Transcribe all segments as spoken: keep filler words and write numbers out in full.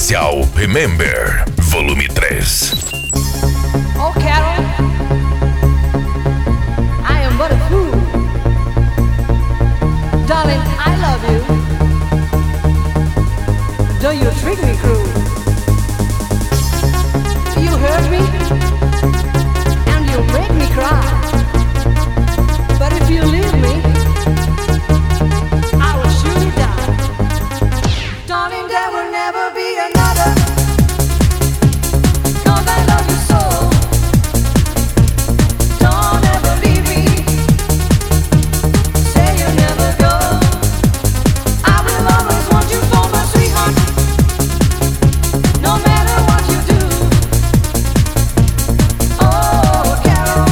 especial Remember, volume três. Oh, Carol, I am but a fool. Darling, I love you. Though you treat me cruel. You hurt me, and you make me cry. But if you leave me, I will surely die. Darling, there will never be another. Cause I love you so. Don't ever leave me. Say you'll never go. I will always want you for my sweetheart. No matter what you do. Oh, Carol.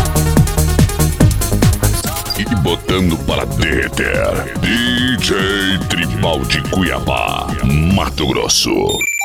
E botando para derreter, D J Tribal de Cuiabá, Mato Grosso.